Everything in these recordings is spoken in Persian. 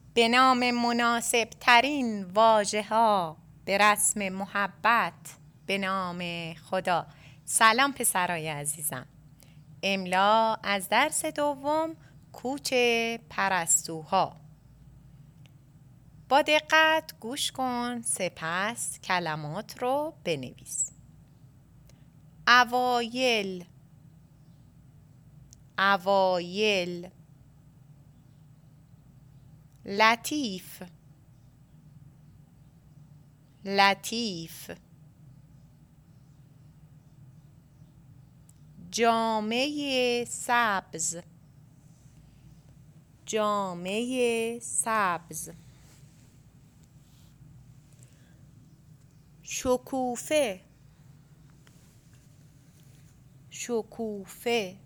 به نام مناسب ترین واژه ها به رسم محبت به نام خدا. سلام پسرای عزیزم. املا از درس دوم کوچ پرستوها. با دقت گوش کن، سپس کلمات رو بنویس. اوایل، اوایل. لطیف، لطیف. جامه سبز، جامه سبز. شکوفه، شکوفه.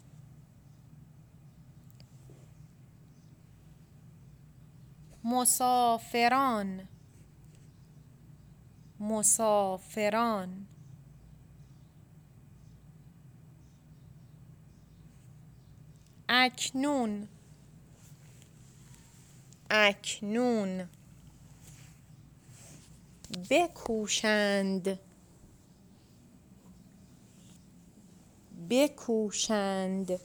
مسافران، مسافران. اکنون، اکنون. بکوشند، بکوشند.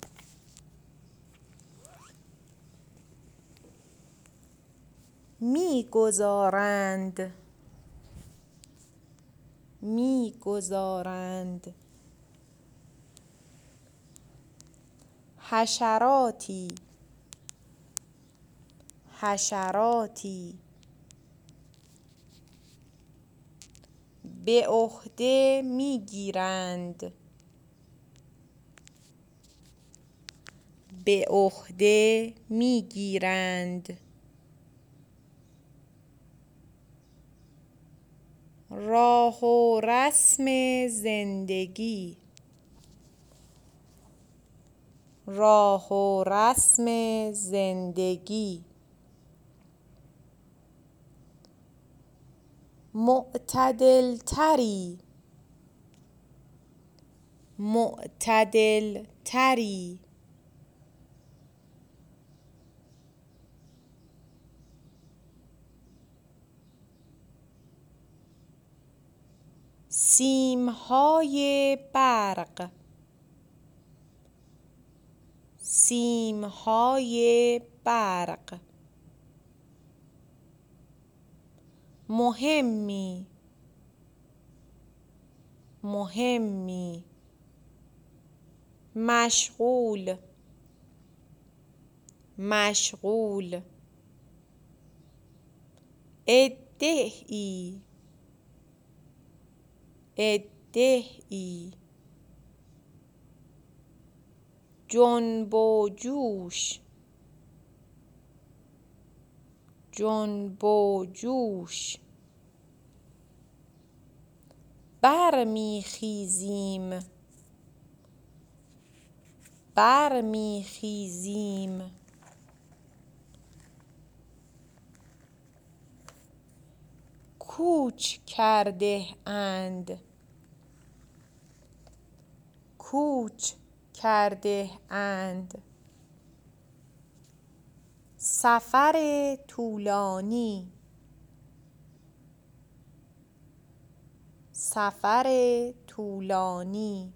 میگذارند، میگذارند. حشراتی، حشراتی. به عهده میگیرند، به عهده میگیرند. راه و رسم زندگی، راه و رسم زندگی. معتدل تری، معتدل تری. سیمهای برق، سیمهای برق. مهمی، مهمی. مشغول، مشغول. عده‌ای، عده‌ای. جنب و جوش، جنب و جوش. برمیخیزیم، برمیخیزیم. کوچ کرده اند، کوچ کرده اند. سفر طولانی، سفر طولانی.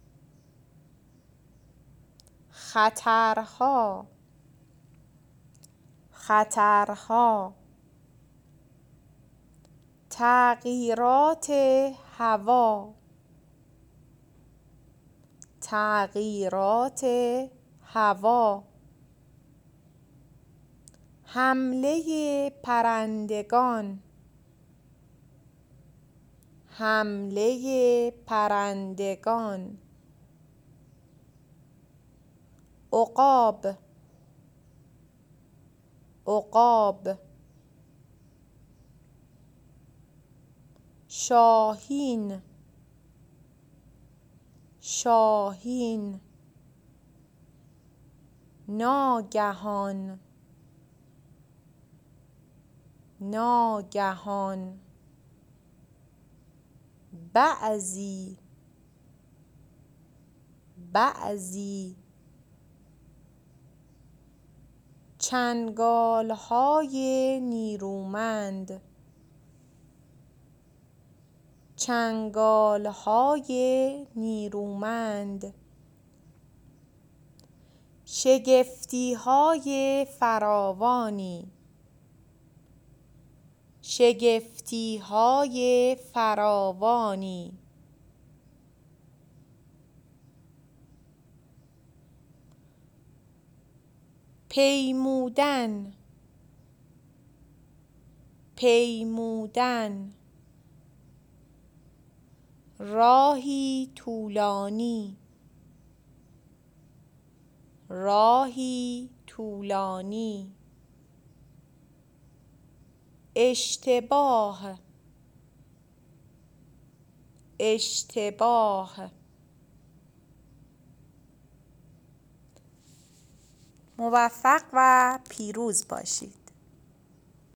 خطرها، خطرها. تغییرات هوا، تغییرات هوا. حمله پرندگان، حمله پرندگان. عقاب، عقاب. شاهین، شاهین. ناگهان، ناگهان. بعضی، بعضی. چنگال‌های نیرومند، چنگال‌های نیرومند. شگفتی‌های فراوانی، شگفتی‌های فراوانی. پیمودن، پیمودن. راهی طولانی، راهی طولانی. اشتباه، اشتباه. موفق و پیروز باشید.